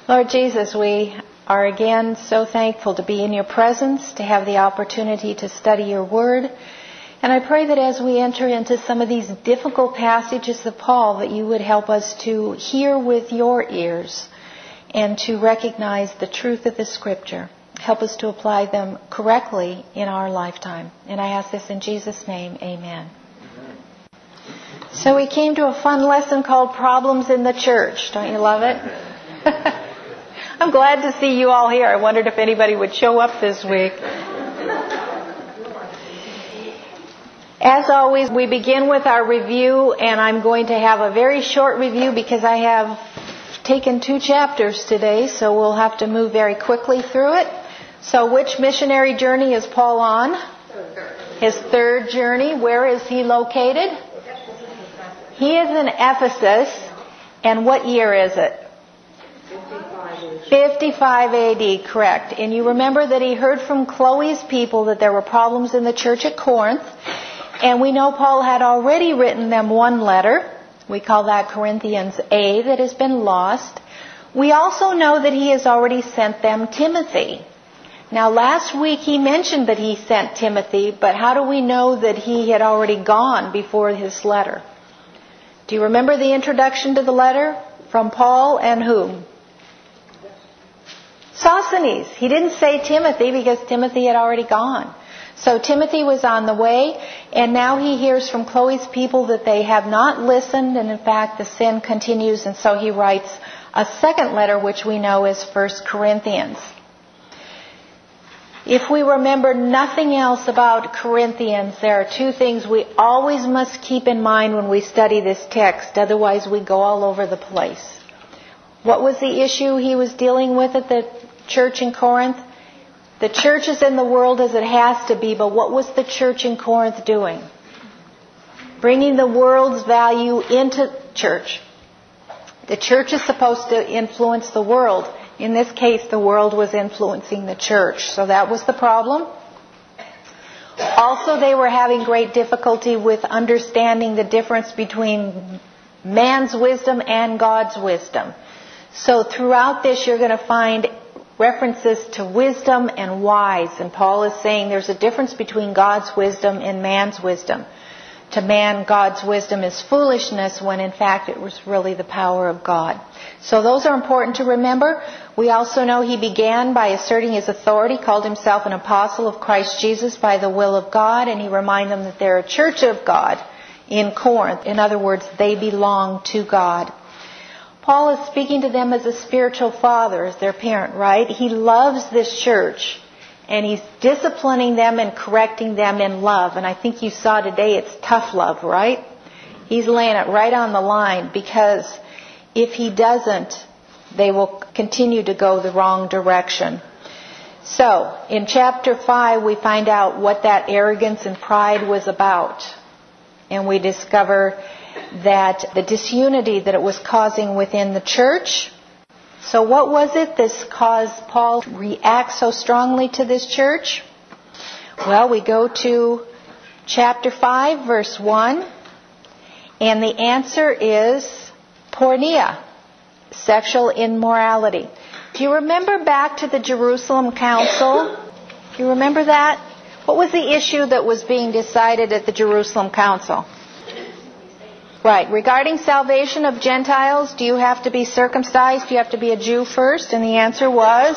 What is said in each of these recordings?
Lord Jesus, we are again so thankful to be in your presence, to have the opportunity to study your word. And I pray that as we enter into some of these difficult passages of Paul, that you would help us to hear with your ears and to recognize the truth of the Scripture. Help us to apply them correctly in our lifetime. And I ask this in Jesus' name, amen. So we came to a fun lesson called Problems in the Church. Don't you love it? I'm glad to see you all here. I wondered if anybody would show up this week. As always, we begin with our review, and I'm going to have a very short review because I have taken 2 chapters today, so we'll have to move very quickly through it. So which missionary journey is Paul on? His 3rd journey. Where is he located? He is in Ephesus. And what year is it? 55 AD, correct. And you remember that he heard from Chloe's people that there were problems in the church at Corinth. And we know Paul had already written them 1 letter. We call that Corinthians A, that has been lost. We also know that he has already sent them Timothy. Now, last week he mentioned that he sent Timothy, but how do we know that he had already gone before his letter? Do you remember the introduction to the letter from Paul and whom? Sosthenes. He didn't say Timothy because Timothy had already gone. So Timothy was on the way, and now he hears from Chloe's people that they have not listened, and in fact the sin continues, and so he writes a 2nd letter, which we know is 1 Corinthians. If we remember nothing else about Corinthians, there are 2 things we always must keep in mind when we study this text, otherwise we go all over the place. What was the issue he was dealing with at the church in Corinth? The church is in the world as it has to be, but what was the church in Corinth doing? Bringing the world's value into church. The church is supposed to influence the world. In this case, the world was influencing the church. So that was the problem. Also, they were having great difficulty with understanding the difference between man's wisdom and God's wisdom. So throughout this, you're going to find references to wisdom and wise. And Paul is saying there's a difference between God's wisdom and man's wisdom. To man, God's wisdom is foolishness when in fact it was really the power of God. So those are important to remember. We also know he began by asserting his authority, called himself an apostle of Christ Jesus by the will of God, and he reminded them that they're a church of God in Corinth. In other words, they belong to God. Paul is speaking to them as a spiritual father, as their parent, right? He loves this church, and he's disciplining them and correcting them in love. And I think you saw today it's tough love, right? He's laying it right on the line, because if he doesn't, they will continue to go the wrong direction. So, in chapter 5, we find out what that arrogance and pride was about. And we discover that the disunity that it was causing within the church. So what was it that caused Paul to react so strongly to this church? Well, we go to chapter 5, verse 1. And the answer is porneia, sexual immorality. Do you remember back to the Jerusalem Council? Do you remember that? What was the issue that was being decided at the Jerusalem Council? Right. Regarding salvation of Gentiles, do you have to be circumcised? Do you have to be a Jew first? And the answer was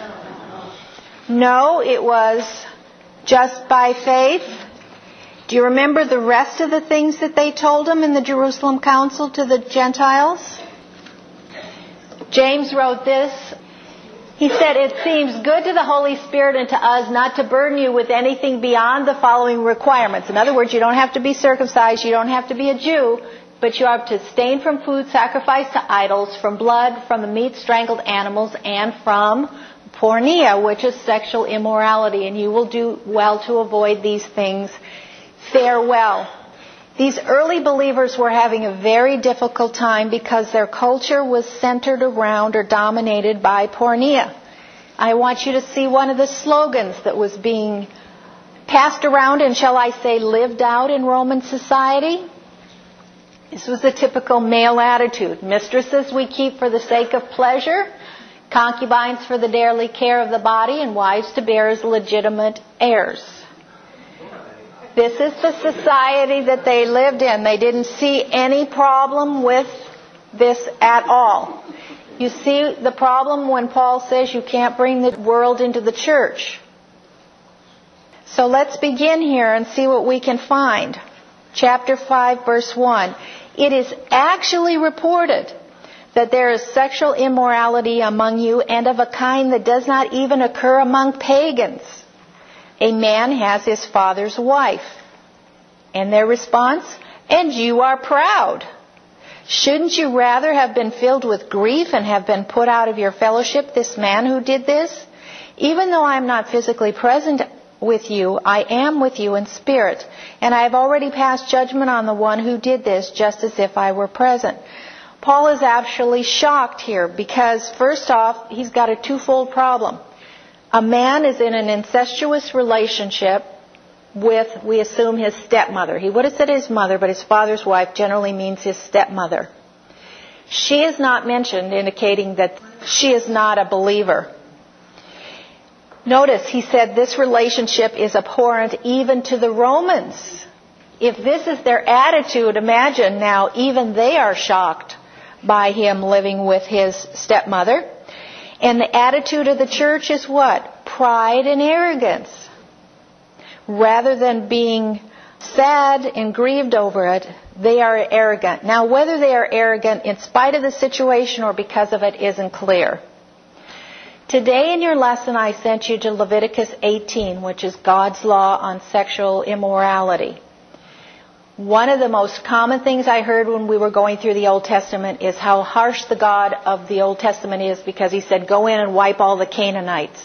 no, it was just by faith. Do you remember the rest of the things that they told him in the Jerusalem Council to the Gentiles? James wrote this. He said, "It seems good to the Holy Spirit and to us not to burden you with anything beyond the following requirements." In other words, you don't have to be circumcised, you don't have to be a Jew, but you have to abstain from food sacrificed to idols, from blood, from the meat strangled animals, and from porneia, which is sexual immorality. And you will do well to avoid these things. Farewell. These early believers were having a very difficult time because their culture was centered around or dominated by porneia. I want you to see one of the slogans that was being passed around and, shall I say, lived out in Roman society. This was the typical male attitude. Mistresses we keep for the sake of pleasure. concubines for the daily care of the body, and wives to bear as legitimate heirs. This is the society that they lived in. They didn't see any problem with this at all. You see the problem when Paul says you can't bring the world into the church. So let's begin here and see what we can find. Chapter 5, verse 1. It is actually reported that there is sexual immorality among you, and of a kind that does not even occur among pagans. A man has his father's wife. And their response? And you are proud. Shouldn't you rather have been filled with grief and have been put out of your fellowship, this man who did this? Even though I am not physically present with you, I am with you in spirit, and I have already passed judgment on the one who did this, just as if I were present. Paul is actually shocked here because, first off, he's got a twofold problem. A man is in an incestuous relationship with, we assume, his stepmother. He would have said his mother, but his father's wife generally means his stepmother. She is not mentioned, indicating that she is not a believer. Notice he said this relationship is abhorrent even to the Romans. If this is their attitude, imagine now even they are shocked by him living with his stepmother. And the attitude of the church is what? Pride and arrogance. Rather than being sad and grieved over it, they are arrogant. Now, whether they are arrogant in spite of the situation or because of it isn't clear. Today in your lesson, I sent you to Leviticus 18, which is God's law on sexual immorality. One of the most common things I heard when we were going through the Old Testament is how harsh the God of the Old Testament is, because he said, go in and wipe all the Canaanites.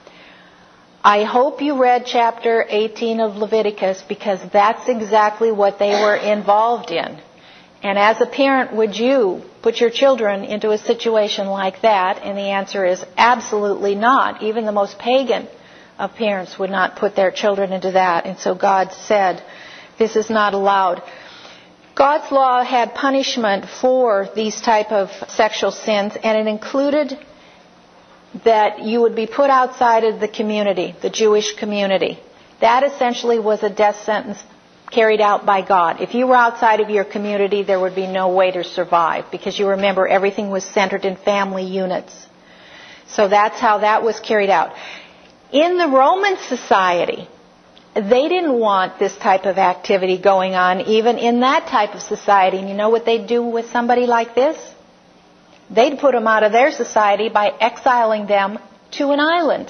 I hope you read chapter 18 of Leviticus, because that's exactly what they were involved in. And as a parent, would you put your children into a situation like that? And the answer is absolutely not. Even the most pagan of parents would not put their children into that. And so God said, this is not allowed. God's law had punishment for these type of sexual sins, and it included that you would be put outside of the community, the Jewish community. That essentially was a death sentence carried out by God. If you were outside of your community, there would be no way to survive, because you remember everything was centered in family units. So that's how that was carried out. In the Roman society, they didn't want this type of activity going on, even in that type of society. And you know what they'd do with somebody like this? They'd put them out of their society by exiling them to an island.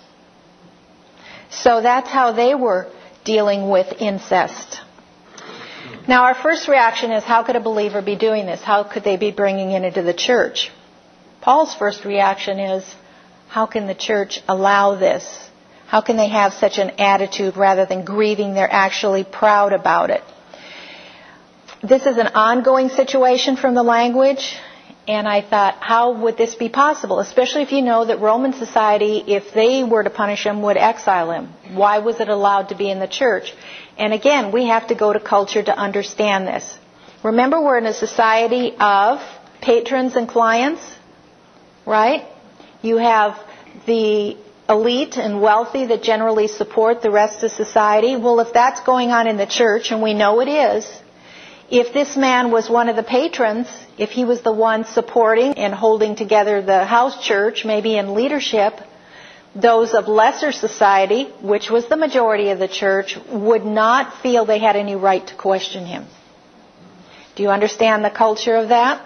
So that's how they were dealing with incest. Now, our first reaction is, how could a believer be doing this? How could they be bringing it into the church? Paul's first reaction is, how can the church allow this? How can they have such an attitude rather than grieving? They're actually proud about it. This is an ongoing situation from the language. And I thought, how would this be possible? Especially if you know that Roman society, if they were to punish him, would exile him. Why was it allowed to be in the church? And again, we have to go to culture to understand this. Remember, we're in a society of patrons and clients, right? You have the elite and wealthy that generally support the rest of society. Well, if that's going on in the church, and we know it is, if this man was one of the patrons, if he was the one supporting and holding together the house church, maybe in leadership, those of lesser society, which was the majority of the church, would not feel they had any right to question him. Do you understand the culture of that?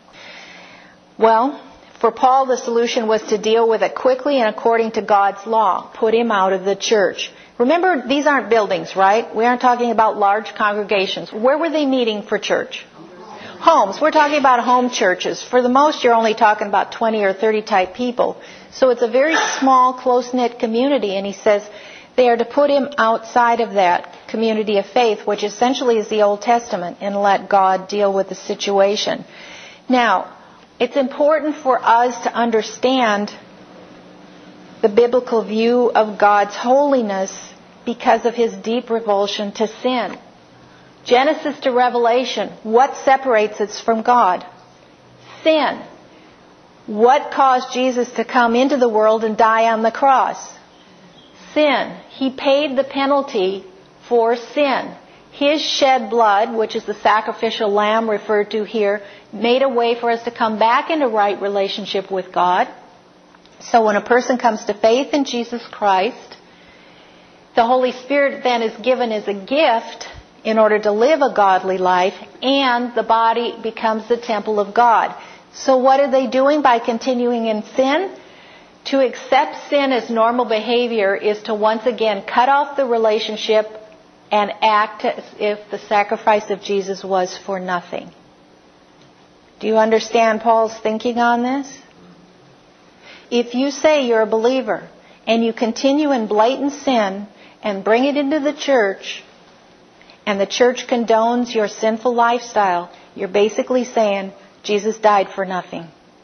Well, for Paul, the solution was to deal with it quickly and according to God's law. Put him out of the church. Remember, these aren't buildings, right? We aren't talking about large congregations. Where were they meeting for church? Homes. We're talking about home churches. For the most, you're only talking about 20 or 30 type people. So it's a very small, close-knit community. And he says they are to put him outside of that community of faith, which essentially is the Old Testament, and let God deal with the situation. Now, it's important for us to understand the biblical view of God's holiness because of his deep revulsion to sin. Genesis to Revelation, what separates us from God? Sin. What caused Jesus to come into the world and die on the cross? Sin. He paid the penalty for sin. His shed blood, which is the sacrificial lamb referred to here, made a way for us to come back into right relationship with God. So when a person comes to faith in Jesus Christ, the Holy Spirit then is given as a gift in order to live a godly life, and the body becomes the temple of God. So what are they doing by continuing in sin? To accept sin as normal behavior is to once again cut off the relationship and act as if the sacrifice of Jesus was for nothing. Do you understand Paul's thinking on this? If you say you're a believer and you continue in blatant sin and bring it into the church, and the church condones your sinful lifestyle, you're basically saying Jesus died for nothing.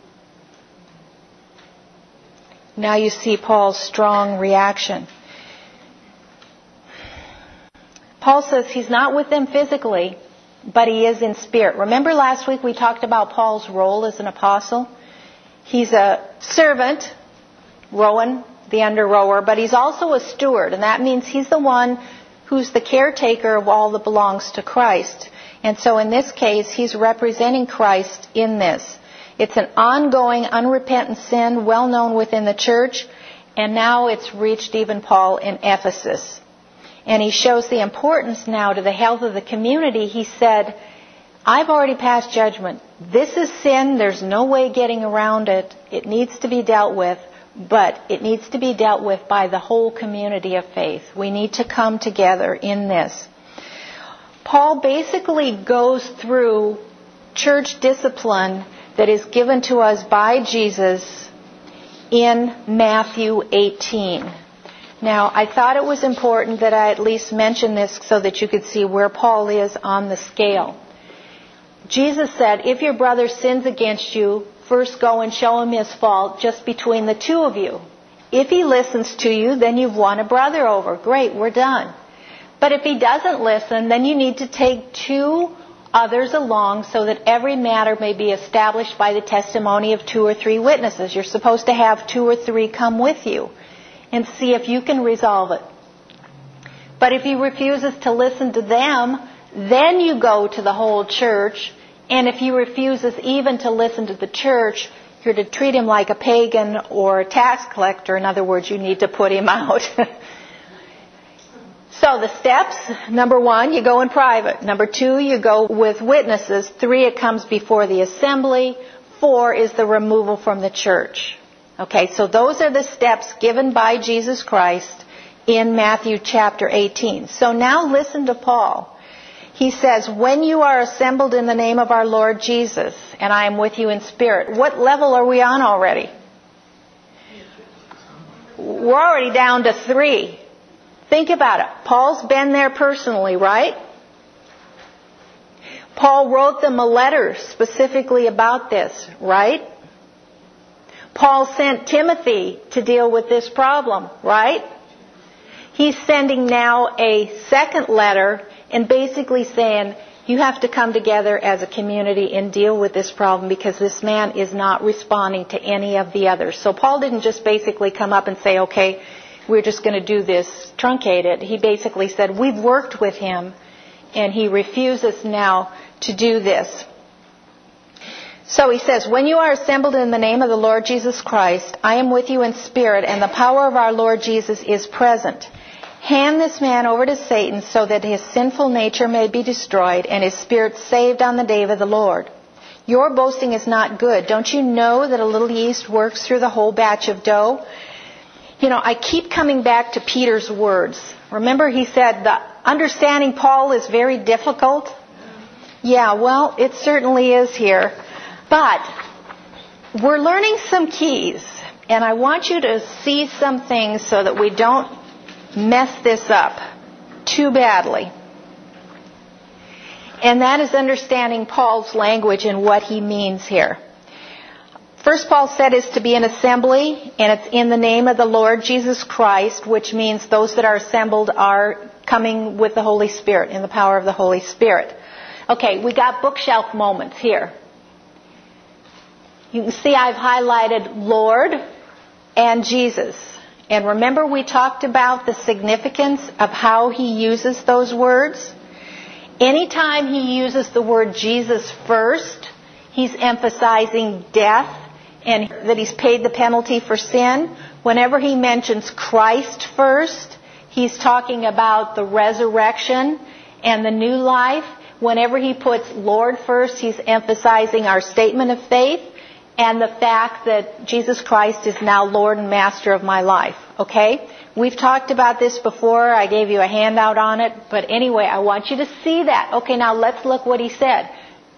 Now you see Paul's strong reaction. Paul says he's not with them physically, but he is in spirit. Remember last week we talked about Paul's role as an apostle? He's a servant, Rowan, the under-rower, but he's also a steward, and that means he's the one who's the caretaker of all that belongs to Christ. And so in this case, he's representing Christ in this. It's an ongoing, unrepentant sin, well known within the church, and now it's reached even Paul in Ephesus. And he shows the importance now to the health of the community. He said, I've already passed judgment. This is sin. There's no way getting around it. It needs to be dealt with, but it needs to be dealt with by the whole community of faith. We need to come together in this. Paul basically goes through church discipline that is given to us by Jesus in Matthew 18. Now, I thought it was important that I at least mention this so that you could see where Paul is on the scale. Jesus said, if your brother sins against you, first go and show him his fault just between the two of you. If he listens to you, then you've won a brother over. Great, we're done. But if he doesn't listen, then you need to take two others along so that every matter may be established by the testimony of 2 or 3 witnesses. You're supposed to have 2 or 3 come with you and see if you can resolve it. But if he refuses to listen to them, then you go to the whole church. And if he refuses even to listen to the church, you're to treat him like a pagan or a tax collector. In other words, you need to put him out. So the steps, number 1, you go in private. Number 2, you go with witnesses. 3, it comes before the assembly. 4 is the removal from the church. Okay, so those are the steps given by Jesus Christ in Matthew chapter 18. So now listen to Paul. He says, when you are assembled in the name of our Lord Jesus, and I am with you in spirit. What level are we on already? We're already down to 3. Think about it. Paul's been there personally, right? Paul wrote them a letter specifically about this, right? Paul sent Timothy to deal with this problem, right? He's sending now a second letter and basically saying, you have to come together as a community and deal with this problem because this man is not responding to any of the others. So Paul didn't just basically come up and say, okay, we're just going to do this truncated. He basically said, we've worked with him and he refuses now to do this. So he says, when you are assembled in the name of the Lord Jesus Christ, I am with you in spirit, and the power of our Lord Jesus is present. Hand this man over to Satan so that his sinful nature may be destroyed and his spirit saved on the day of the Lord. Your boasting is not good. Don't you know that a little yeast works through the whole batch of dough? You know, I keep coming back to Peter's words. Remember he said, the understanding Paul is very difficult? Yeah, well, it certainly is here. But we're learning some keys, and I want you to see some things so that we don't mess this up too badly. And that is understanding Paul's language and what he means here. First, Paul said is to be an assembly, and it's in the name of the Lord Jesus Christ, which means those that are assembled are coming with the Holy Spirit, in the power of the Holy Spirit. Okay, we got bookshelf moments here. You can see I've highlighted Lord and Jesus. And remember we talked about the significance of how he uses those words? Anytime he uses the word Jesus first, he's emphasizing death and that he's paid the penalty for sin. Whenever he mentions Christ first, he's talking about the resurrection and the new life. Whenever he puts Lord first, he's emphasizing our statement of faith and the fact that Jesus Christ is now Lord and Master of my life. Okay? We've talked about this before. I gave you a handout on it. But anyway, I want you to see that. Okay, now let's look what he said.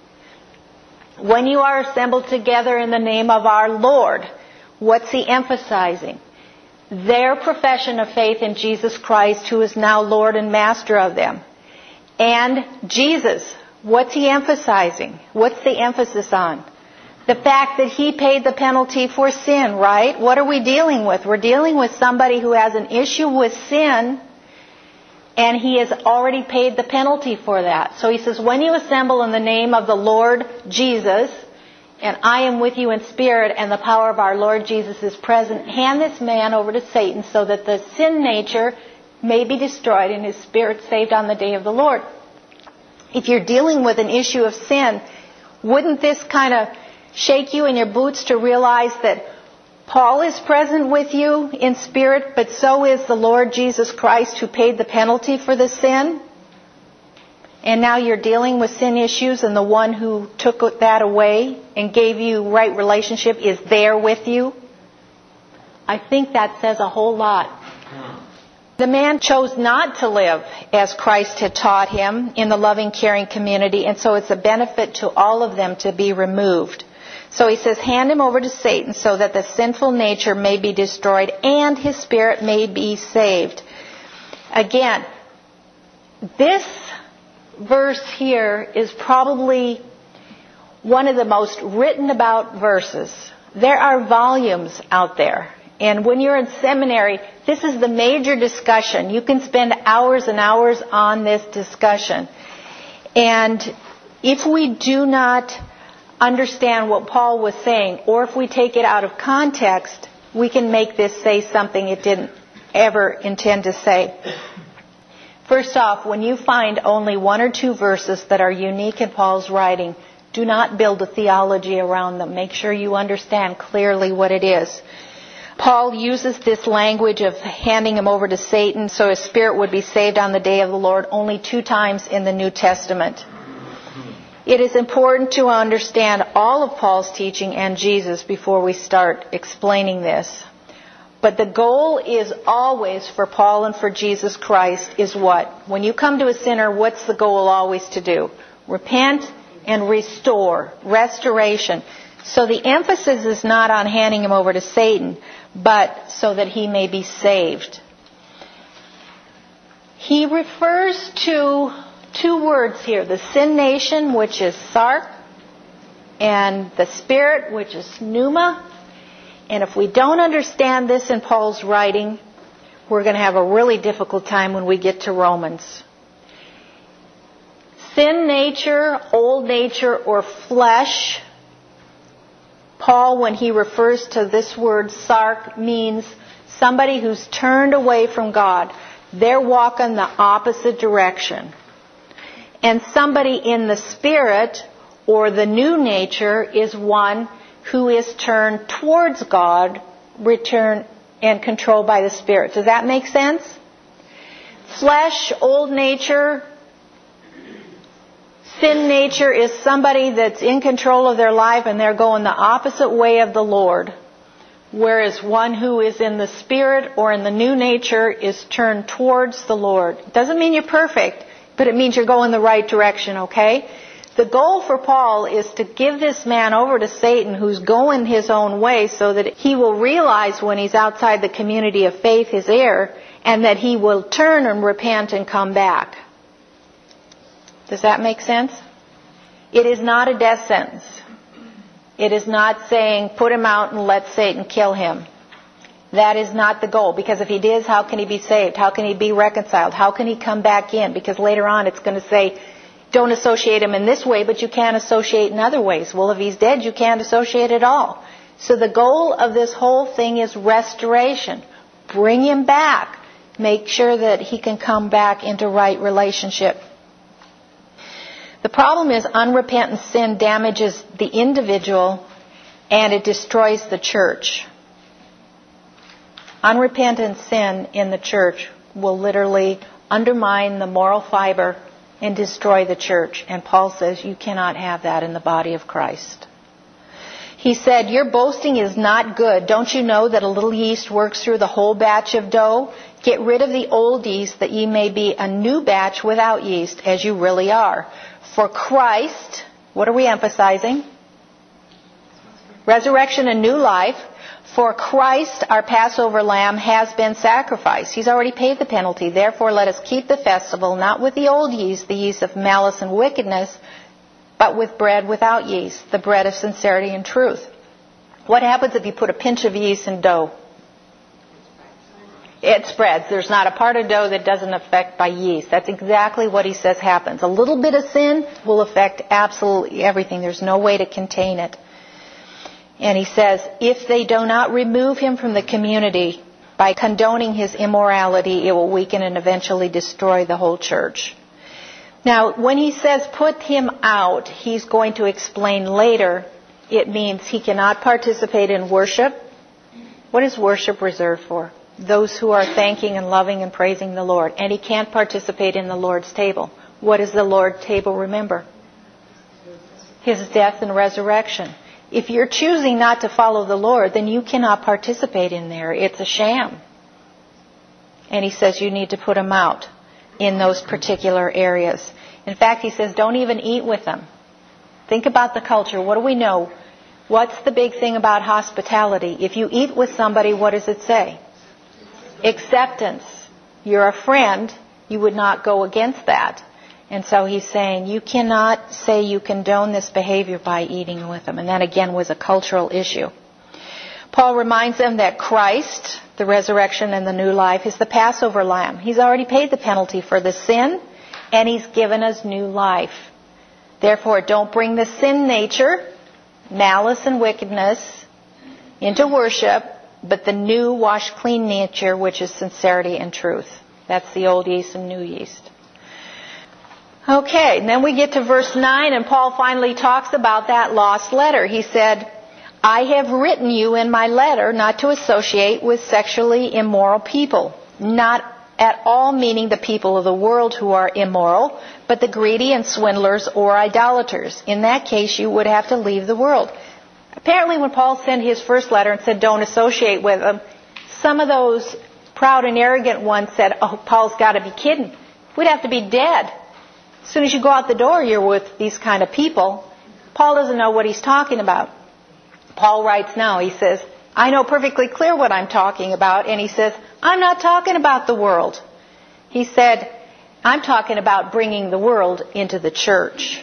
When you are assembled together in the name of our Lord, what's he emphasizing? Their profession of faith in Jesus Christ, who is now Lord and Master of them. And Jesus, what's he emphasizing? What's the emphasis on? The fact that he paid the penalty for sin, right? What are we dealing with? We're dealing with somebody who has an issue with sin, and he has already paid the penalty for that. So he says, when you assemble in the name of the Lord Jesus, and I am with you in spirit, and the power of our Lord Jesus is present, hand this man over to Satan so that the sin nature may be destroyed and his spirit saved on the day of the Lord. If you're dealing with an issue of sin, wouldn't this kind of shake you in your boots to realize that Paul is present with you in spirit, but so is the Lord Jesus Christ who paid the penalty for the sin? And now you're dealing with sin issues, and the one who took that away and gave you right relationship is there with you? I think that says a whole lot. The man chose not to live as Christ had taught him in the loving, caring community, and so it's a benefit to all of them to be removed. So he says, hand him over to Satan so that the sinful nature may be destroyed and his spirit may be saved. Again, this verse here is probably one of the most written about verses. There are volumes out there. And when you're in seminary, this is the major discussion. You can spend hours and hours on this discussion. And if we do not understand what Paul was saying, or if we take it out of context, we can make this say something it didn't ever intend to say. First off, when you find only one or two verses that are unique in Paul's writing, do not build a theology around them. Make sure you understand clearly what it is. Paul uses this language of handing him over to Satan so his spirit would be saved on the day of the Lord only 2 times in the New Testament. It is important to understand all of Paul's teaching and Jesus before we start explaining this. But the goal is always for Paul and for Jesus Christ is what? When you come to a sinner, what's the goal always to do? Repent and restore. Restoration. So the emphasis is not on handing him over to Satan, but so that he may be saved. He refers to 2 words here, the sin nation, which is sark, and the spirit, which is pneuma. And if we don't understand this in Paul's writing, we're going to have a really difficult time when we get to Romans. Sin nature, old nature, or flesh, Paul, when he refers to this word sark, means somebody who's turned away from God. They're walking the opposite direction. And somebody in the spirit, or the new nature, is one who is turned towards God, returned and controlled by the Spirit. Does that make sense? Flesh, old nature, sin nature is somebody that's in control of their life and they're going the opposite way of the Lord. Whereas one who is in the Spirit or in the new nature is turned towards the Lord. It doesn't mean you're perfect, but it means you're going the right direction, okay? The goal for Paul is to give this man over to Satan who's going his own way so that he will realize when he's outside the community of faith his error and that he will turn and repent and come back. Does that make sense? It is not a death sentence. It is not saying put him out and let Satan kill him. That is not the goal, because if he is, how can he be saved? How can he be reconciled? How can he come back in? Because later on it's going to say, don't associate him in this way, but you can't associate in other ways. Well, if he's dead, you can't associate at all. So the goal of this whole thing is restoration. Bring him back. Make sure that he can come back into right relationship. The problem is unrepentant sin damages the individual and it destroys the church. Unrepentant sin in the church will literally undermine the moral fiber and destroy the church. And Paul says you cannot have that in the body of Christ. He said, your boasting is not good. Don't you know that a little yeast works through the whole batch of dough? Get rid of the old yeast that ye may be a new batch without yeast, as you really are. For Christ, what are we emphasizing? Resurrection and new life. For Christ, our Passover lamb, has been sacrificed. He's already paid the penalty. Therefore, let us keep the festival, not with the old yeast, the yeast of malice and wickedness, but with bread without yeast, the bread of sincerity and truth. What happens if you put a pinch of yeast in dough? It spreads. There's not a part of dough that doesn't affect by yeast. That's exactly what he says happens. A little bit of sin will affect absolutely everything. There's no way to contain it. And he says, if they do not remove him from the community by condoning his immorality, it will weaken and eventually destroy the whole church. Now, when he says put him out, he's going to explain later it means he cannot participate in worship. What is worship reserved for? Those who are thanking and loving and praising the Lord. And he can't participate in the Lord's table. What does the Lord's table remember? His death and resurrection. If you're choosing not to follow the Lord, then you cannot participate in there. It's a sham. And he says you need to put him out in those particular areas. In fact, he says don't even eat with them. Think about the culture. What do we know? What's the big thing about hospitality? If you eat with somebody, what does it say? Acceptance. You're a friend. You would not go against that. And so he's saying you cannot say you condone this behavior by eating with them. And that again was a cultural issue. Paul reminds them that Christ, the resurrection and the new life, is the Passover lamb. He's already paid the penalty for the sin and he's given us new life. Therefore, don't bring the sin nature, malice and wickedness into worship, but the new washed clean nature, which is sincerity and truth. That's the old yeast and new yeast. Okay, and then we get to verse 9, and Paul finally talks about that lost letter. He said, I have written you in my letter not to associate with sexually immoral people, not at all meaning the people of the world who are immoral, but the greedy and swindlers or idolaters. In that case, you would have to leave the world. Apparently, when Paul sent his first letter and said don't associate with them, some of those proud and arrogant ones said, oh, Paul's got to be kidding. We'd have to be dead. As soon as you go out the door, you're with these kind of people. Paul doesn't know what he's talking about. Paul writes now, he says, I know perfectly clear what I'm talking about. And he says, I'm not talking about the world. He said, I'm talking about bringing the world into the church.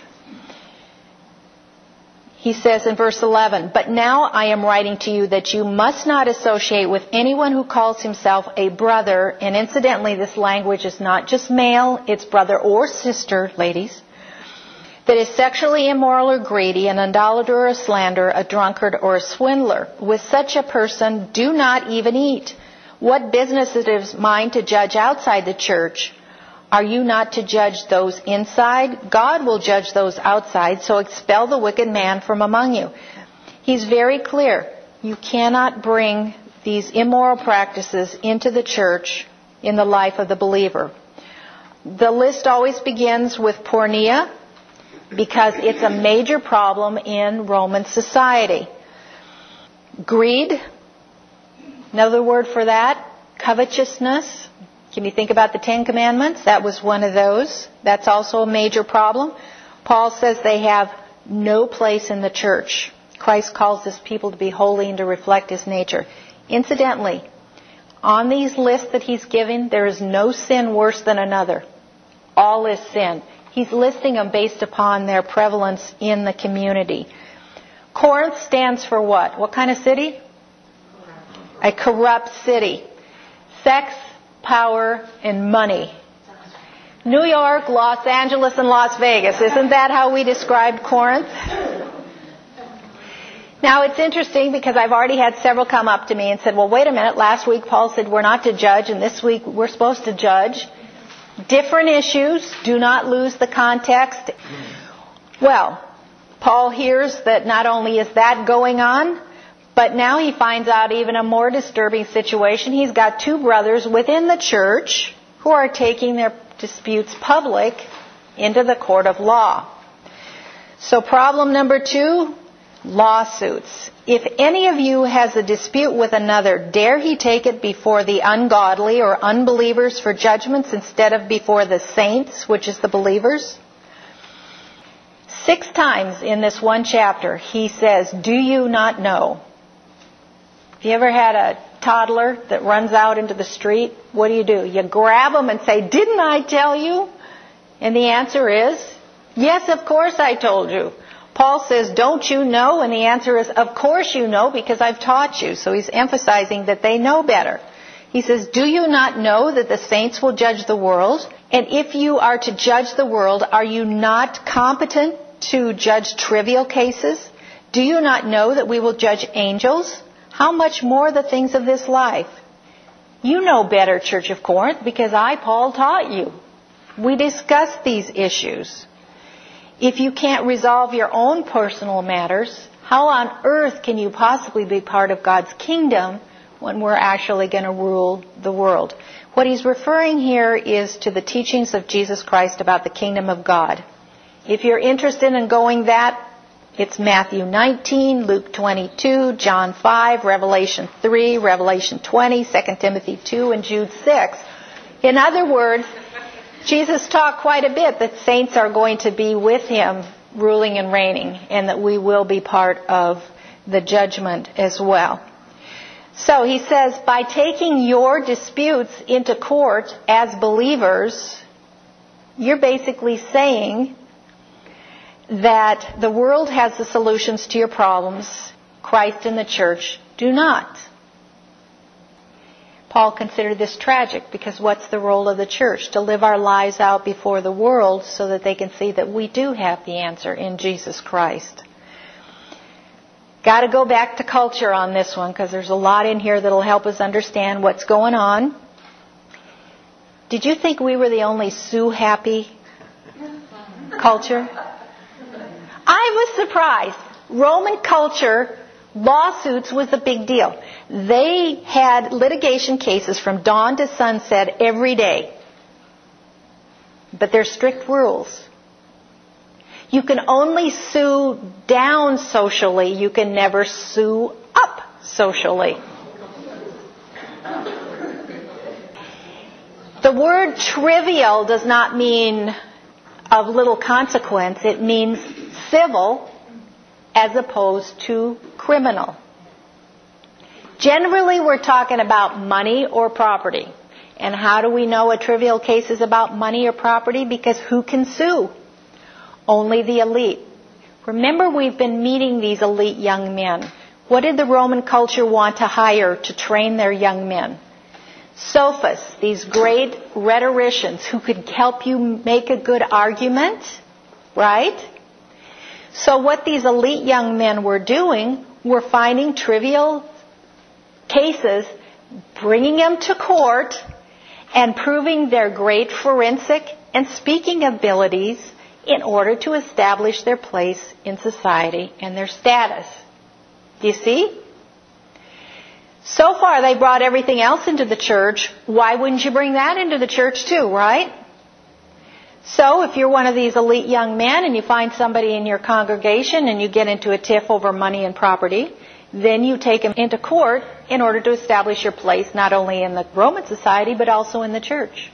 He says in verse 11, but now I am writing to you that you must not associate with anyone who calls himself a brother. And incidentally, this language is not just male, it's brother or sister, ladies. That is sexually immoral or greedy, an idolater or a slanderer, a drunkard or a swindler. With such a person, do not even eat. What business it is mine to judge outside the church? Are you not to judge those inside? God will judge those outside, so expel the wicked man from among you. He's very clear. You cannot bring these immoral practices into the church in the life of the believer. The list always begins with porneia because it's a major problem in Roman society. Greed, another word for that, covetousness. Can you think about the Ten Commandments? That was one of those. That's also a major problem. Paul says they have no place in the church. Christ calls his people to be holy and to reflect his nature. Incidentally, on these lists that he's given, there is no sin worse than another. All is sin. He's listing them based upon their prevalence in the community. Corinth stands for what? What kind of city? A corrupt city. Sex, power, and money. New York, Los Angeles, and Las Vegas. Isn't that how we described Corinth? Now, it's interesting because I've already had several come up to me and said, well, wait a minute, last week Paul said we're not to judge, and this week we're supposed to judge. Different issues. Do not lose the context. Well, Paul hears that not only is that going on, but now he finds out even a more disturbing situation. He's got two brothers within the church who are taking their disputes public into the court of law. So problem number 2, lawsuits. If any of you has a dispute with another, dare he take it before the ungodly or unbelievers for judgments instead of before the saints, which is the believers? 6 times in this one chapter, he says, do you not know? Have you ever had a toddler that runs out into the street? What do? You grab them and say, didn't I tell you? And the answer is, yes, of course I told you. Paul says, don't you know? And the answer is, of course you know, because I've taught you. So he's emphasizing that they know better. He says, do you not know that the saints will judge the world? And if you are to judge the world, are you not competent to judge trivial cases? Do you not know that we will judge angels? How much more the things of this life? You know better, Church of Corinth, because I, Paul, taught you. We discussed these issues. If you can't resolve your own personal matters, how on earth can you possibly be part of God's kingdom when we're actually going to rule the world? What he's referring here is to the teachings of Jesus Christ about the kingdom of God. If you're interested in going that, it's Matthew 19, Luke 22, John 5, Revelation 3, Revelation 20, 2 Timothy 2, and Jude 6. In other words, Jesus talked quite a bit that saints are going to be with him ruling and reigning, and that we will be part of the judgment as well. So he says, by taking your disputes into court as believers, you're basically saying that the world has the solutions to your problems. Christ and the church do not. Paul considered this tragic because what's the role of the church? To live our lives out before the world so that they can see that we do have the answer in Jesus Christ. Got to go back to culture on this one because there's a lot in here that will help us understand what's going on. Did you think we were the only sue-happy culture? I was surprised. Roman culture, lawsuits was a big deal. They had litigation cases from dawn to sunset every day. But there's strict rules. You can only sue down socially. You can never sue up socially. The word trivial does not mean of little consequence. It means civil as opposed to criminal. Generally, we're talking about money or property. And how do we know a trivial case is about money or property? Because who can sue? Only the elite. Remember, we've been meeting these elite young men. What did the Roman culture want to hire to train their young men? Sophists, these great rhetoricians who could help you make a good argument, right? So what these elite young men were doing were finding trivial cases, bringing them to court, and proving their great forensic and speaking abilities in order to establish their place in society and their status. Do you see? So far, they brought everything else into the church. Why wouldn't you bring that into the church too, right? So if you're one of these elite young men and you find somebody in your congregation and you get into a tiff over money and property, then you take him into court in order to establish your place not only in the Roman society but also in the church.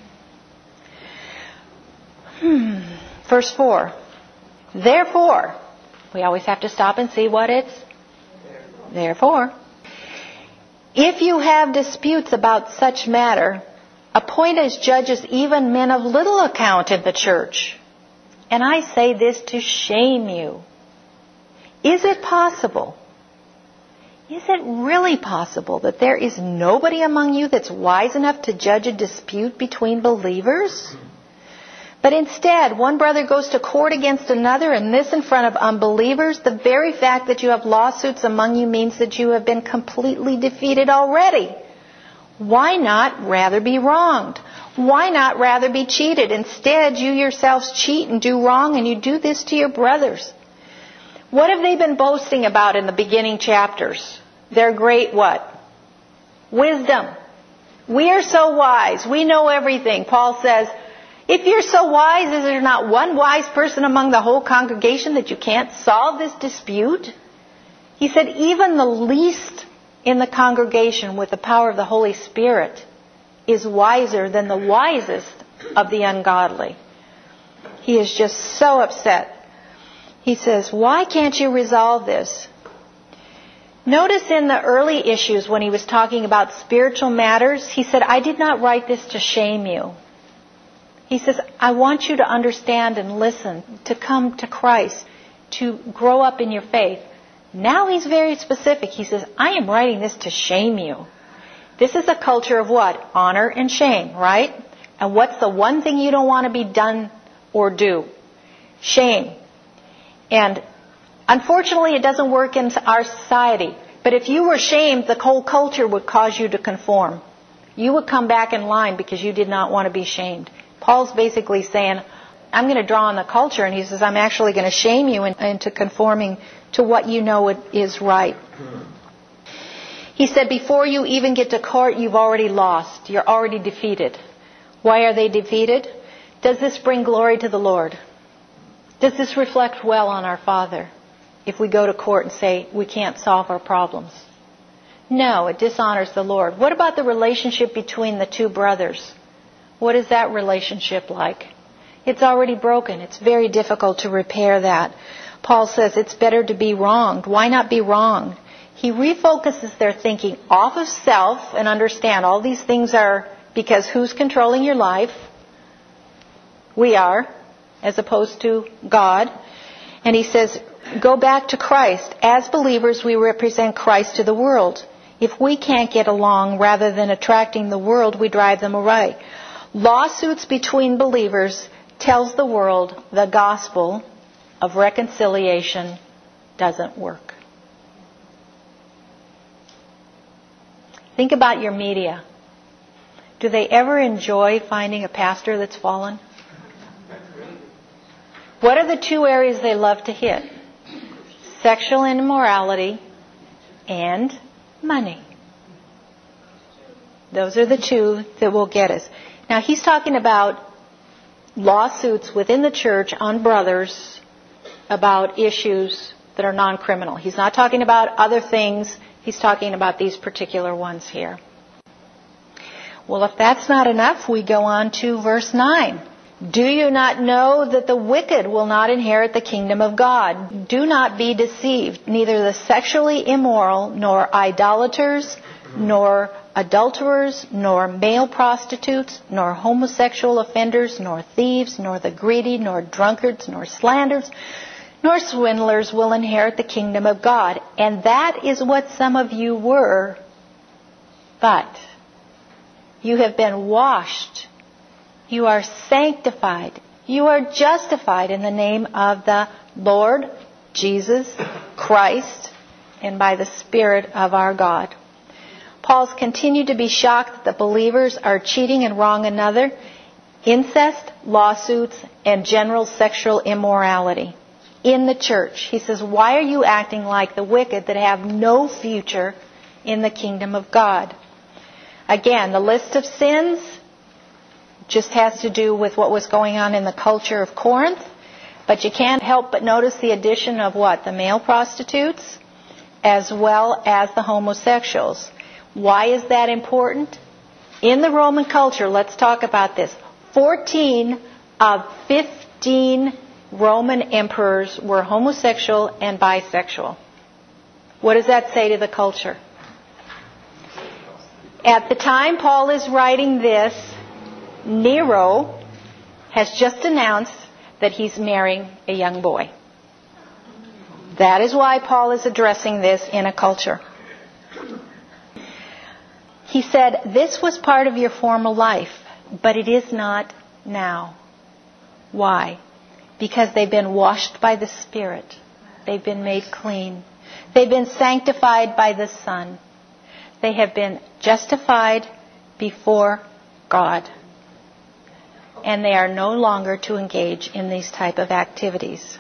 Verse 4. Therefore, we always have to stop and see what it's. Therefore. If you have disputes about such matter, appoint as judges even men of little account in the church. And I say this to shame you. Is it possible? Is it really possible that there is nobody among you that's wise enough to judge a dispute between believers? But instead, one brother goes to court against another, and this in front of unbelievers. The very fact that you have lawsuits among you means that you have been completely defeated already. Why not rather be wronged? Why not rather be cheated? Instead, you yourselves cheat and do wrong, and you do this to your brothers. What have they been boasting about in the beginning chapters? Their great what? Wisdom. We are so wise. We know everything. Paul says, if you're so wise, is there not one wise person among the whole congregation that you can't solve this dispute? He said, even the least in the congregation with the power of the Holy Spirit is wiser than the wisest of the ungodly. He is just so upset. He says, why can't you resolve this? Notice in the early issues when he was talking about spiritual matters, he said, I did not write this to shame you. He says, I want you to understand and listen, to come to Christ, to grow up in your faith. Now he's very specific. He says, I am writing this to shame you. This is a culture of what? Honor and shame, right? And what's the one thing you don't want to be done or do? Shame. And unfortunately, it doesn't work in our society. But if you were shamed, the whole culture would cause you to conform. You would come back in line because you did not want to be shamed. Paul's basically saying, I'm going to draw on the culture, and he says, I'm actually going to shame you into conforming to what you know is right. He said, before you even get to court, you've already lost. You're already defeated. Why are they defeated? Does this bring glory to the Lord? Does this reflect well on our Father if we go to court and say we can't solve our problems? No, it dishonors the Lord. What about the relationship between the two brothers? What is that relationship like? It's already broken. It's very difficult to repair that. Paul says it's better to be wronged. Why not be wronged? He refocuses their thinking off of self, and understand all these things are because who's controlling your life? We are, as opposed to God. And he says, go back to Christ. As believers, we represent Christ to the world. If we can't get along, rather than attracting the world, we drive them away. Lawsuits between believers tells the world the gospel of reconciliation doesn't work. Think about your media. Do they ever enjoy finding a pastor that's fallen? What are the two areas they love to hit? Sexual immorality and money. Those are the two that will get us. Now, he's talking about lawsuits within the church on brothers about issues that are non-criminal. He's not talking about other things. He's talking about these particular ones here. Well, if that's not enough, we go on to verse 9. Do you not know that the wicked will not inherit the kingdom of God? Do not be deceived. Neither the sexually immoral, nor idolaters, nor adulterers, nor male prostitutes, nor homosexual offenders, nor thieves, nor the greedy, nor drunkards, nor slanderers, nor swindlers will inherit the kingdom of God. And that is what some of you were. But you have been washed. You are sanctified. You are justified in the name of the Lord Jesus Christ and by the Spirit of our God. Paul's continued to be shocked that the believers are cheating and wrong another, incest, lawsuits, and general sexual immorality in the church. He says, why are you acting like the wicked that have no future in the kingdom of God? Again, the list of sins just has to do with what was going on in the culture of Corinth. But you can't help but notice the addition of what? The male prostitutes as well as the homosexuals. Why is that important? In the Roman culture, let's talk about this. 14 of 15 Roman emperors were homosexual and bisexual. What does that say to the culture? At the time Paul is writing this, Nero has just announced that he's marrying a young boy. That is why Paul is addressing this in a culture. He said, this was part of your former life, but it is not now. Why? Because they've been washed by the Spirit. They've been made clean. They've been sanctified by the Son. They have been justified before God. And they are no longer to engage in these type of activities.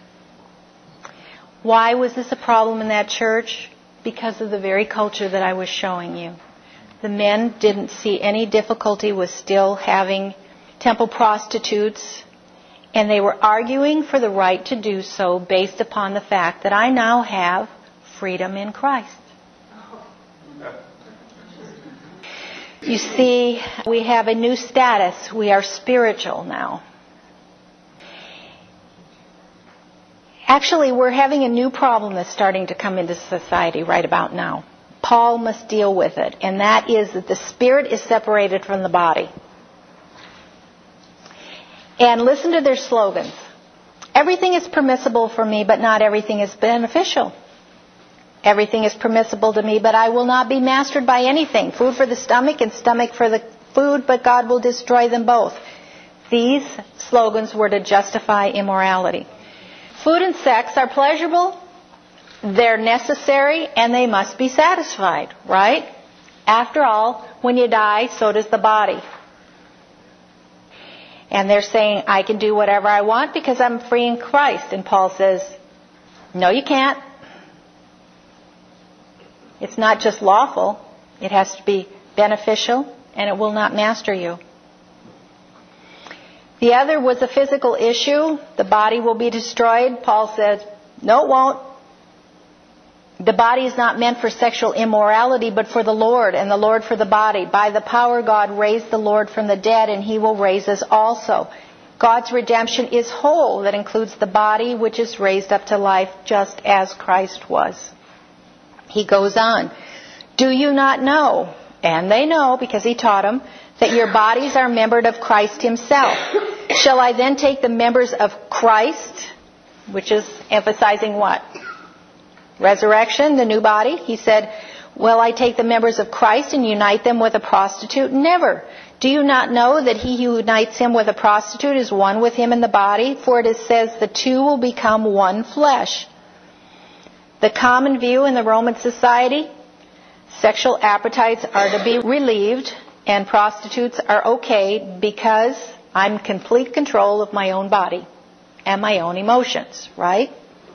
Why was this a problem in that church? Because of the very culture that I was showing you. The men didn't see any difficulty with still having temple prostitutes, and they were arguing for the right to do so based upon the fact that I now have freedom in Christ. You see, we have a new status. We are spiritual now. Actually, we're having a new problem that's starting to come into society right about now. Paul must deal with it, and that is that the spirit is separated from the body. And listen to their slogans. Everything is permissible for me, but not everything is beneficial. Everything is permissible to me, but I will not be mastered by anything. Food for the stomach and stomach for the food, but God will destroy them both. These slogans were to justify immorality. Food and sex are pleasurable, they're necessary, and they must be satisfied, right? After all, when you die, so does the body. And they're saying, I can do whatever I want because I'm free in Christ. And Paul says, no, you can't. It's not just lawful. It has to be beneficial, and it will not master you. The other was a physical issue. The body will be destroyed. Paul says, no, it won't. The body is not meant for sexual immorality, but for the Lord, and the Lord for the body. By the power God raised the Lord from the dead, and He will raise us also. God's redemption is whole. That includes the body, which is raised up to life, just as Christ was. He goes on. Do you not know? And they know, because He taught them, that your bodies are members of Christ Himself. Shall I then take the members of Christ, which is emphasizing what? Resurrection, the new body. He said, will I take the members of Christ and unite them with a prostitute? Never. Do you not know that he who unites him with a prostitute is one with him in the body? For it says the two will become one flesh. The common view in the Roman society, sexual appetites are to be relieved and prostitutes are okay because I'm in complete control of my own body and my own emotions, right?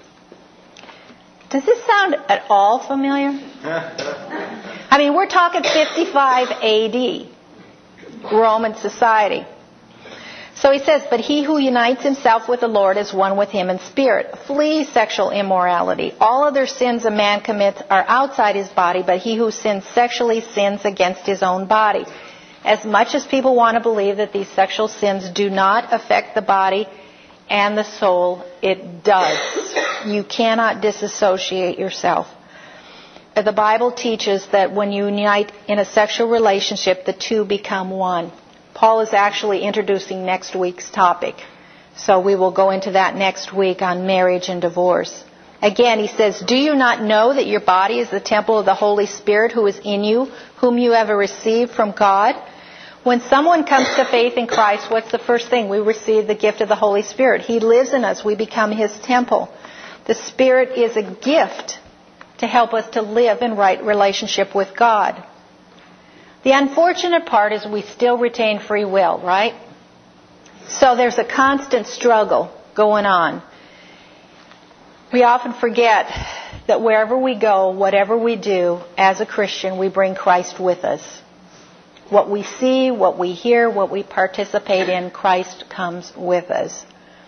Does this sound at all familiar? I mean, we're talking 55 AD, Roman society. So he says, but he who unites himself with the Lord is one with Him in spirit. Flee sexual immorality. All other sins a man commits are outside his body, but he who sins sexually sins against his own body. As much as people want to believe that these sexual sins do not affect the body and the soul, it does. You cannot disassociate yourself. The Bible teaches that when you unite in a sexual relationship, the two become one. Paul is actually introducing next week's topic. So we will go into that next week on marriage and divorce. Again, he says, do you not know that your body is the temple of the Holy Spirit who is in you, whom you have received from God? When someone comes to faith in Christ, what's the first thing? We receive the gift of the Holy Spirit. He lives in us. We become His temple. The Spirit is a gift to help us to live in right relationship with God. The unfortunate part is we still retain free will, right? So there's a constant struggle going on. We often forget that wherever we go, whatever we do, as a Christian, we bring Christ with us. What we see, what we hear, what we participate in, Christ comes with us.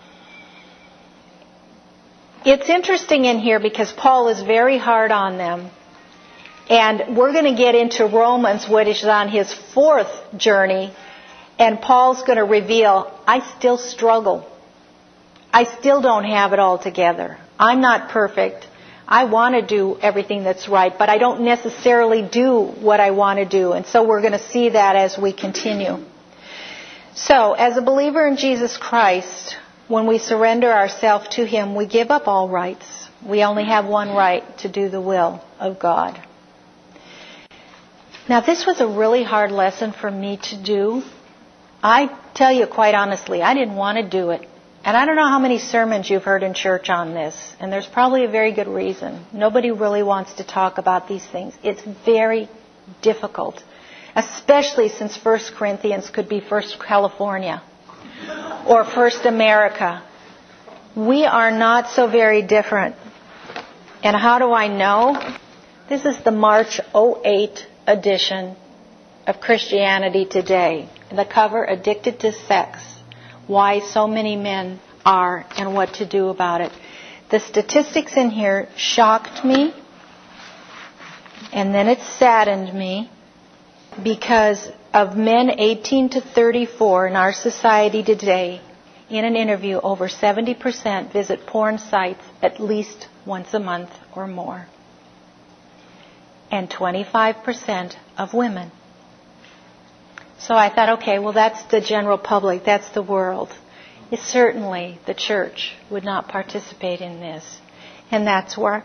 It's interesting in here because Paul is very hard on them. And we're going to get into Romans, which is on his fourth journey. And Paul's going to reveal, I still struggle. I still don't have it all together. I'm not perfect. I want to do everything that's right, but I don't necessarily do what I want to do. And so we're going to see that as we continue. So, as a believer in Jesus Christ, when we surrender ourselves to Him, we give up all rights. We only have one right, to do the will of God. Now, this was a really hard lesson for me to do I tell you quite honestly, I didn't want to do it. And I don't know how many sermons you've heard in church on this, and there's probably a very good reason. Nobody really wants to talk about these things. It's very difficult, especially since 1 Corinthians could be 1 California or 1 America. We are not so very different. And how do I know? This is the March 08 edition of Christianity Today. The cover, Addicted to Sex. Why so many men are and what to do about it. The statistics in here shocked me, and then it saddened me, because of men 18 to 34 in our society today, in an interview, over 70% visit porn sites at least once a month or more. And 25% of women. So I thought, okay, well, that's the general public, that's the world. Certainly the church would not participate in this. And that's where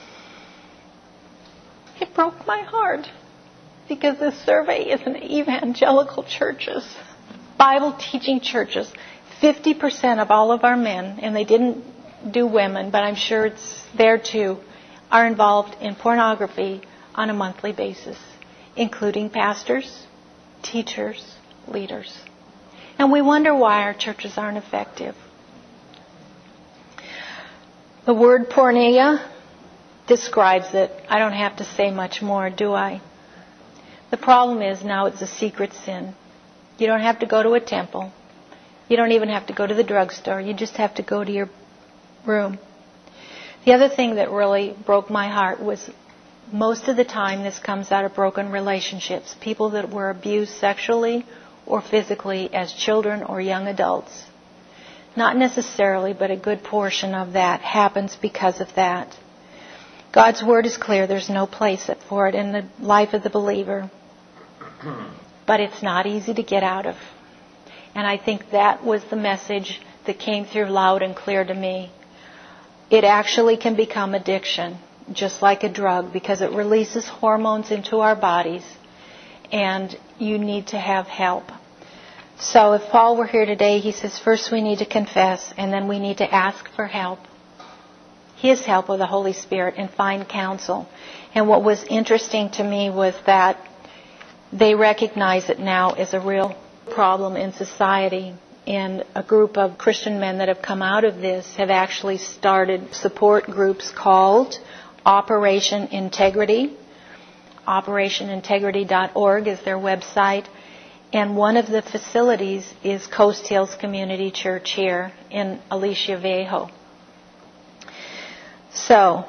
it broke my heart. Because this survey is in evangelical churches, Bible teaching churches. 50% of all of our men, and they didn't do women, but I'm sure it's there too, are involved in pornography on a monthly basis, including pastors, teachers, leaders. And we wonder why our churches aren't effective. The word porneia describes it. I don't have to say much more, do I? The problem is now it's a secret sin. You don't have to go to a temple. You don't even have to go to the drugstore. You just have to go to your room. The other thing that really broke my heart was most of the time this comes out of broken relationships. People that were abused sexually or physically as children or young adults. Not necessarily, but a good portion of that happens because of that. God's Word is clear. There's no place for it in the life of the believer. But it's not easy to get out of. And I think that was the message that came through loud and clear to me. It actually can become addiction, just like a drug, because it releases hormones into our bodies, and you need to have help. So if Paul were here today, he says first we need to confess, and then we need to ask for help. His help with the Holy Spirit, and find counsel. And what was interesting to me was that they recognize it now as a real problem in society. And a group of Christian men that have come out of this have actually started support groups called Operation Integrity. OperationIntegrity.org is their website. And one of the facilities is Coast Hills Community Church here in Alicia Viejo. So,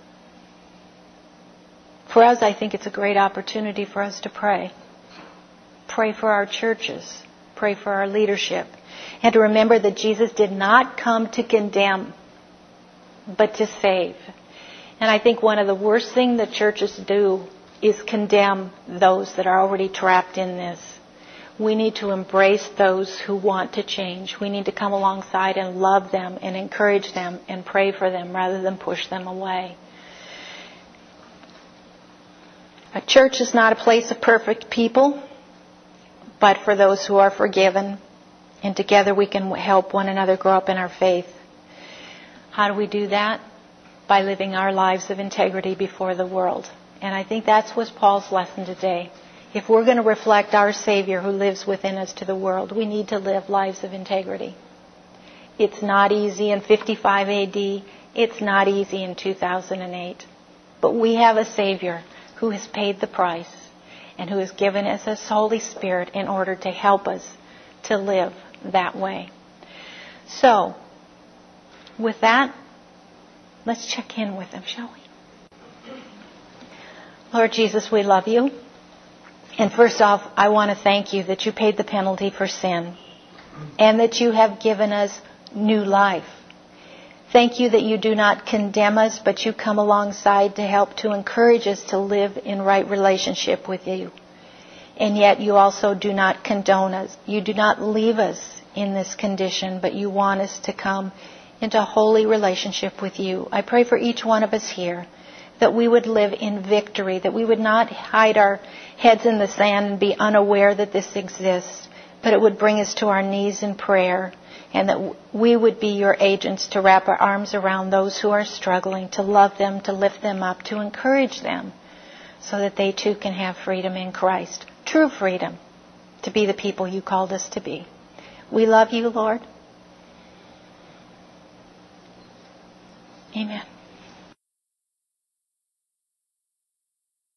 for us, I think it's a great opportunity for us to pray. Pray for our churches. Pray for our leadership. And to remember that Jesus did not come to condemn, but to save. And I think one of the worst things that churches do is condemn those that are already trapped in this. We need to embrace those who want to change. We need to come alongside and love them and encourage them and pray for them rather than push them away. A church is not a place of perfect people, but for those who are forgiven. And together we can help one another grow up in our faith. How do we do that? By living our lives of integrity before the world. And I think that's was Paul's lesson today. If we're going to reflect our Savior who lives within us to the world, we need to live lives of integrity. It's not easy in 55 AD. It's not easy in 2008. But we have a Savior who has paid the price and who has given us His Holy Spirit in order to help us to live that way. So, with that, let's check in with Him, shall we? Lord Jesus, we love You. And first off, I want to thank You that You paid the penalty for sin and that You have given us new life. Thank You that You do not condemn us, but You come alongside to help to encourage us to live in right relationship with You. And yet You also do not condone us. You do not leave us in this condition, but You want us to come into a holy relationship with You. I pray for each one of us here that we would live in victory, that we would not hide our heads in the sand and be unaware that this exists, but it would bring us to our knees in prayer, and that we would be your agents to wrap our arms around those who are struggling, to love them, to lift them up, to encourage them, so that they too can have freedom in Christ. True freedom to be the people you called us to be. We love you, Lord. Amen.